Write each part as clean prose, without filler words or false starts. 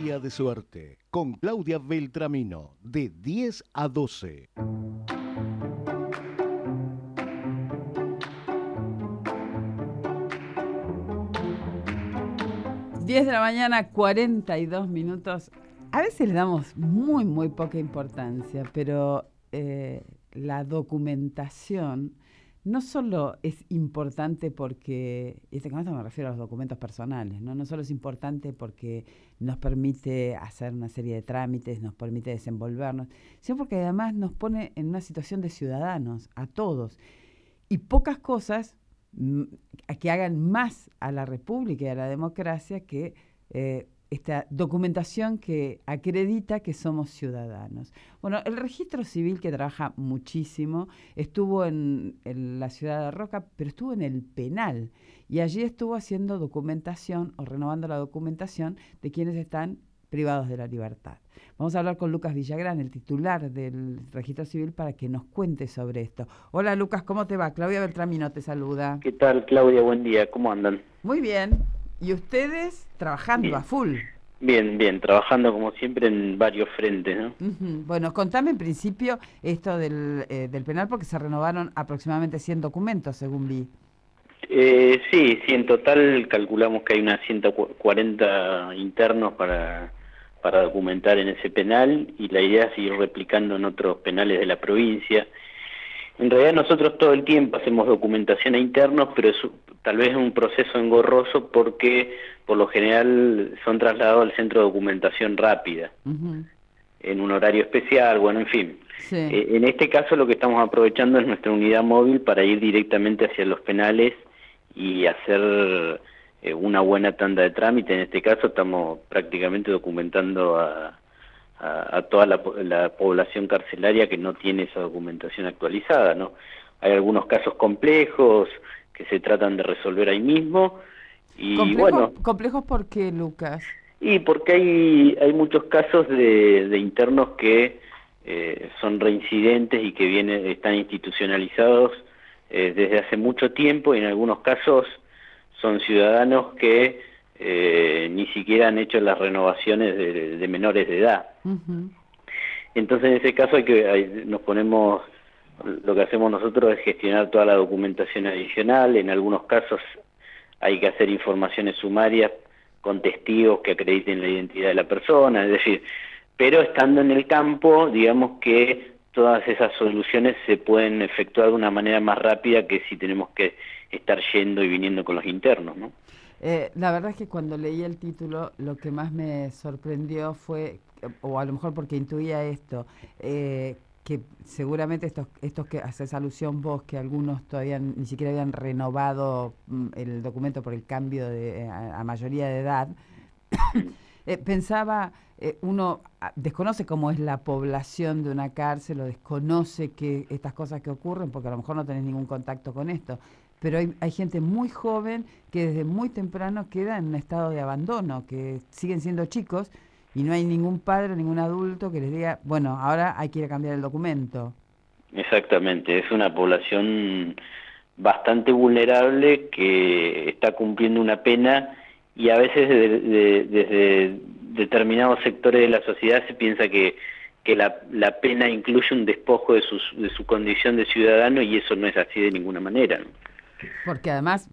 Día de Suerte, con Claudia Beltramino, de 10 a 12. Diez de la mañana, 42 minutos. A veces le damos muy poca importancia, pero la documentación no solo es importante porque, y con esto me refiero a los documentos personales, no solo es importante porque nos permite hacer una serie de trámites, nos permite desenvolvernos, sino porque además nos pone en una situación de ciudadanos, a todos. Y pocas cosas que hagan más a la República y a la democracia que esta documentación que acredita que somos ciudadanos. Bueno, el registro civil, que trabaja muchísimo, estuvo en la ciudad de Roca, pero estuvo en el penal, y allí estuvo haciendo documentación o renovando la documentación de quienes están privados de la libertad. Vamos a hablar con Lucas Villagrán, el titular del Registro Civil, para que nos cuente sobre esto. Hola Lucas, ¿cómo te va? Claudia Beltramino te saluda. ¿Qué tal, Claudia? Buen día, ¿cómo andan? Muy bien. ¿Y ustedes trabajando Bien. a full? Bien, trabajando como siempre en varios frentes, ¿no? Bueno, contame en principio esto del penal, porque se renovaron aproximadamente 100 documentos, según vi. Sí, en total calculamos que hay unas 140 internos para documentar en ese penal, y la idea es seguir replicando en otros penales de la provincia. En realidad nosotros todo el tiempo hacemos documentación a internos, pero tal vez es un proceso engorroso porque por lo general son trasladados al centro de documentación rápida, en un horario especial, bueno, en fin. Sí. En este caso lo que estamos aprovechando es nuestra unidad móvil para ir directamente hacia los penales y hacer una buena tanda de trámite. En este caso estamos prácticamente documentando a toda la población carcelaria que no tiene esa documentación actualizada, ¿no? Hay algunos casos complejos que se tratan de resolver ahí mismo, y ¿Complejos por qué, Lucas? Y porque hay muchos casos de internos que son reincidentes y que están institucionalizados desde hace mucho tiempo, y en algunos casos son ciudadanos que ni siquiera han hecho las renovaciones de menores de edad. Entonces en ese caso lo que hacemos nosotros es gestionar toda la documentación adicional. En algunos casos hay que hacer informaciones sumarias con testigos que acrediten la identidad de la persona, es decir, pero estando en el campo, digamos que todas esas soluciones se pueden efectuar de una manera más rápida que si tenemos que estar yendo y viniendo con los internos, ¿no? La verdad es que cuando leí el título, lo que más me sorprendió fue, o a lo mejor porque intuía esto, que seguramente estos que haces alusión vos, que algunos todavía ni siquiera habían renovado el documento por el cambio a mayoría de edad, pensaba, uno desconoce cómo es la población de una cárcel, o desconoce que estas cosas que ocurren, porque a lo mejor no tenés ningún contacto con esto, pero hay gente muy joven que desde muy temprano queda en un estado de abandono, que siguen siendo chicos y no hay ningún padre, ningún adulto que les diga, bueno, ahora hay que ir a cambiar el documento. Exactamente, es una población bastante vulnerable que está cumpliendo una pena, y a veces desde determinados sectores de la sociedad se piensa que la pena incluye un despojo de su condición de ciudadano, y eso no es así de ninguna manera, ¿no? Porque además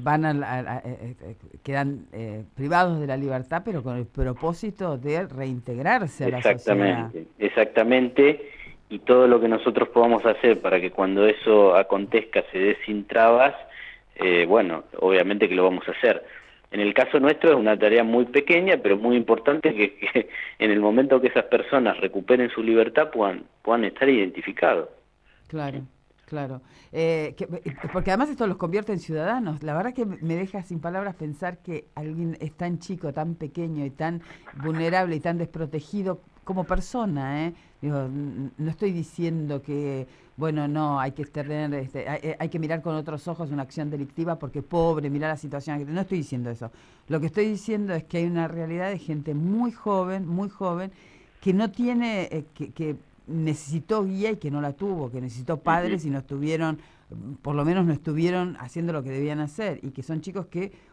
quedan privados de la libertad, pero con el propósito de reintegrarse a la sociedad. Exactamente, y todo lo que nosotros podamos hacer para que cuando eso acontezca se dé sin trabas, bueno, obviamente que lo vamos a hacer. En el caso nuestro es una tarea muy pequeña, pero muy importante, que en el momento que esas personas recuperen su libertad puedan estar identificados. Claro. Claro, porque además esto los convierte en ciudadanos. La verdad que me deja sin palabras pensar que alguien es tan chico, tan pequeño y tan vulnerable y tan desprotegido como persona, ¿eh? Digo, no estoy diciendo que, bueno, no, hay que tener, hay que mirar con otros ojos una acción delictiva porque pobre, mirar la situación. No estoy diciendo eso. Lo que estoy diciendo es que hay una realidad de gente muy joven, que no tiene, que necesitó guía y que no la tuvo, que necesitó padres y no estuvieron, por lo menos no estuvieron haciendo lo que debían hacer, y que son chicos que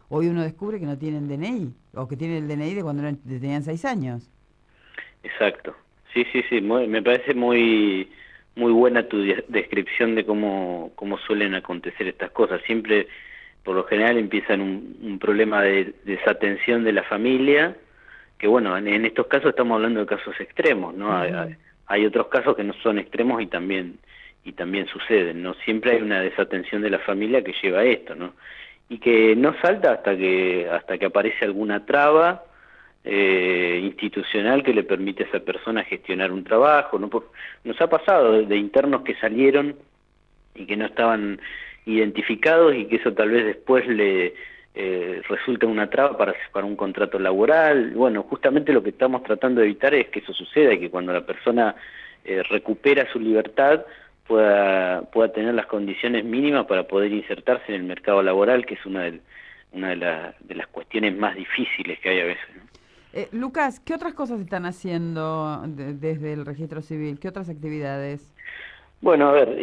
hoy uno descubre que no tienen DNI, o que tienen el DNI de cuando tenían 6 años. Exacto. Sí, sí, sí. Me parece muy buena tu descripción de cómo suelen acontecer estas cosas. Siempre, por lo general, empiezan un problema de desatención de la familia, que bueno, en estos casos estamos hablando de casos extremos, ¿no? Uh-huh. Hay otros casos que no son extremos y también suceden, ¿no? Siempre hay una desatención de la familia que lleva a esto, ¿no? Y que no salta hasta que aparece alguna traba institucional que le permite a esa persona gestionar un trabajo, ¿no? Nos ha pasado de internos que salieron y que no estaban identificados y que eso tal vez después le resulta una traba para un contrato laboral. Bueno, justamente lo que estamos tratando de evitar es que eso suceda y que cuando la persona recupera su libertad pueda tener las condiciones mínimas para poder insertarse en el mercado laboral, que es una de las cuestiones más difíciles que hay a veces, ¿no? Lucas, ¿qué otras cosas están haciendo desde el registro civil? ¿Qué otras actividades? Bueno, a ver,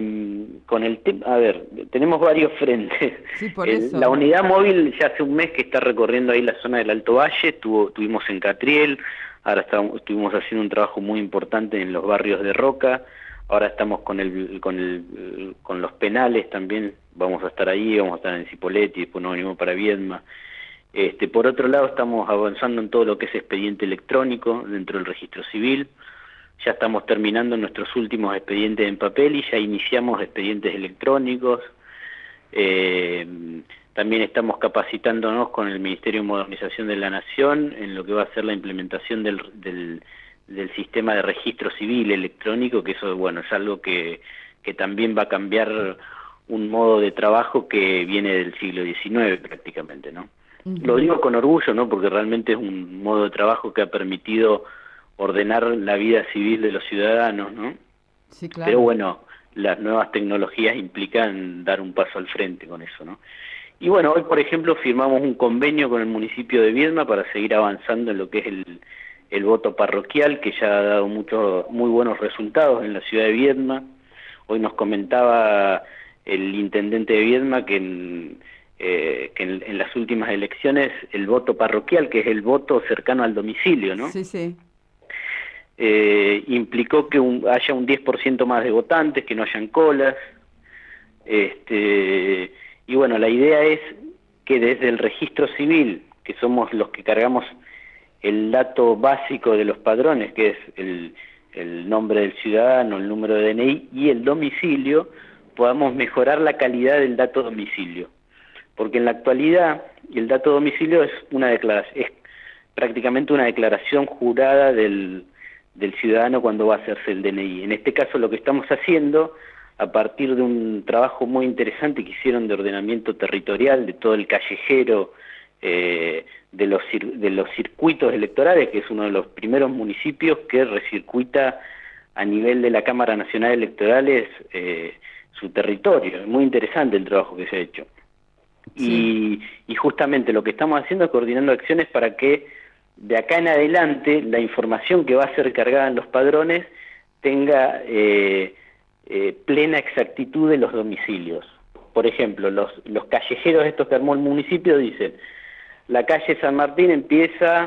tenemos varios frentes. Sí, por eso. La unidad móvil ya hace un mes que está recorriendo ahí la zona del Alto Valle, estuvimos en Catriel, ahora estuvimos haciendo un trabajo muy importante en los barrios de Roca, ahora estamos con los penales también, vamos a estar ahí, vamos a estar en Cipolletti, después nos venimos para Viedma. Por otro lado, estamos avanzando en todo lo que es expediente electrónico dentro del registro civil. Ya estamos terminando nuestros últimos expedientes en papel y ya iniciamos expedientes electrónicos. También estamos capacitándonos con el Ministerio de Modernización de la Nación en lo que va a ser la implementación del sistema de registro civil electrónico, que eso, bueno, es algo que también va a cambiar un modo de trabajo que viene del siglo XIX prácticamente, ¿no? Uh-huh. Lo digo con orgullo, ¿no? Porque realmente es un modo de trabajo que ha permitido ordenar la vida civil de los ciudadanos, ¿no? Sí, claro. Pero bueno, las nuevas tecnologías implican dar un paso al frente con eso, ¿no? Y bueno, hoy por ejemplo firmamos un convenio con el municipio de Viedma para seguir avanzando en lo que es el voto parroquial, que ya ha dado muy buenos resultados en la ciudad de Viedma. Hoy nos comentaba el intendente de Viedma que en las últimas elecciones el voto parroquial, que es el voto cercano al domicilio, ¿no? Sí, sí. Implicó que haya un 10% más de votantes, que no hayan colas. Y bueno, la idea es que desde el registro civil, que somos los que cargamos el dato básico de los padrones, que es el nombre del ciudadano, el número de DNI y el domicilio, podamos mejorar la calidad del dato domicilio. Porque en la actualidad el dato domicilio es prácticamente una declaración jurada del ciudadano cuando va a hacerse el DNI. En este caso lo que estamos haciendo, a partir de un trabajo muy interesante que hicieron de ordenamiento territorial, de todo el callejero, de los circuitos electorales, que es uno de los primeros municipios que recircuita a nivel de la Cámara Nacional de Electorales su territorio. Es muy interesante el trabajo que se ha hecho. Sí. Y justamente lo que estamos haciendo es coordinando acciones para que de acá en adelante la información que va a ser cargada en los padrones tenga plena exactitud de los domicilios. Por ejemplo, los callejeros estos que armó el municipio dicen: la calle San Martín empieza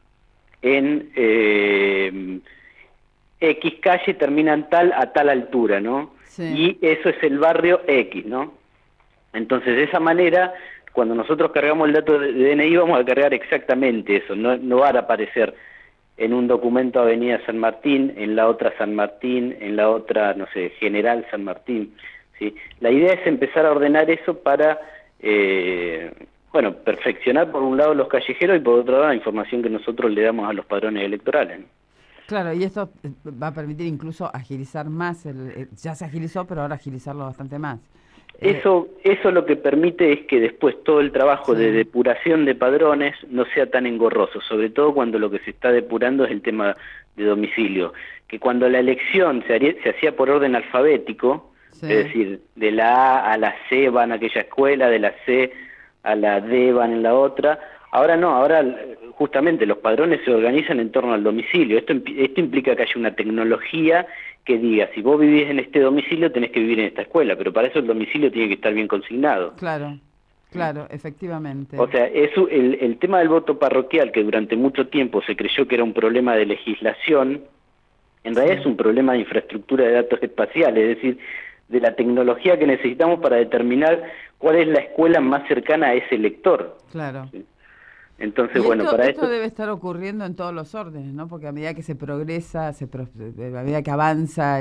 en X calle, termina en a tal altura, ¿no? Sí. Y eso es el barrio X, ¿no? Entonces, de esa manera, cuando nosotros cargamos el dato de DNI, vamos a cargar exactamente eso. No va a aparecer en un documento Avenida San Martín, en la otra San Martín, en la otra, no sé, General San Martín, ¿sí? La idea es empezar a ordenar eso para, perfeccionar por un lado los callejeros y por otro lado la información que nosotros le damos a los padrones electorales, ¿no? Claro, y esto va a permitir incluso agilizar más, ya se agilizó, pero ahora agilizarlo bastante más. Eso lo que permite es que después todo el trabajo de depuración de padrones no sea tan engorroso, sobre todo cuando lo que se está depurando es el tema de domicilio, que cuando la elección se hacía por orden alfabético, es decir, de la A a la C van a aquella escuela, de la C a la D van en la otra. Ahora no, ahora justamente los padrones se organizan en torno al domicilio. Esto implica que haya una tecnología que diga: si vos vivís en este domicilio tenés que vivir en esta escuela, pero para eso el domicilio tiene que estar bien consignado. Claro. Claro, efectivamente. O sea, el tema del voto parroquial, que durante mucho tiempo se creyó que era un problema de legislación, en realidad es un problema de infraestructura de datos espaciales, es decir, de la tecnología que necesitamos para determinar cuál es la escuela más cercana a ese lector. Claro. ¿Sí? Entonces, Y bueno, para esto debe estar ocurriendo en todos los órdenes, ¿no? Porque a medida que se progresa, a medida que avanza,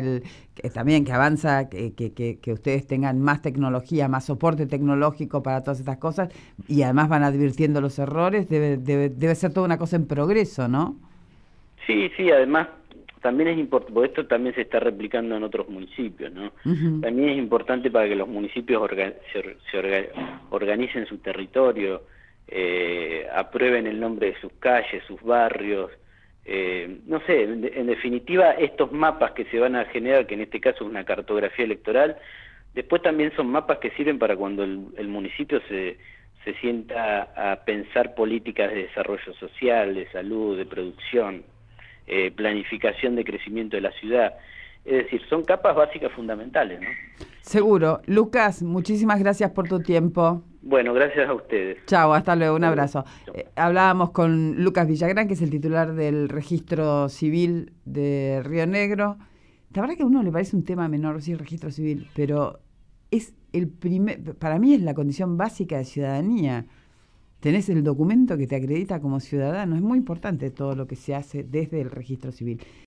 que ustedes tengan más tecnología, más soporte tecnológico para todas estas cosas, y además van advirtiendo los errores, debe ser toda una cosa en progreso, ¿no? Sí, además también es importante, porque esto también se está replicando en otros municipios, ¿no? Uh-huh. También es importante para que los municipios organicen su territorio, aprueben el nombre de sus calles, sus barrios, no sé, en definitiva estos mapas que se van a generar, que en este caso es una cartografía electoral, después también son mapas que sirven para cuando el municipio se sienta a pensar políticas de desarrollo social, de salud, de producción, planificación de crecimiento de la ciudad. Es decir, son capas básicas fundamentales, ¿no? Seguro. Lucas, muchísimas gracias por tu tiempo. Bueno, gracias a ustedes. Chao, hasta luego, un abrazo. Hablábamos con Lucas Villagrán, que es el titular del Registro Civil de Río Negro. La verdad que a uno le parece un tema menor, sí, el registro civil, pero es para mí es la condición básica de ciudadanía. Tenés el documento que te acredita como ciudadano. Es muy importante todo lo que se hace desde el registro civil.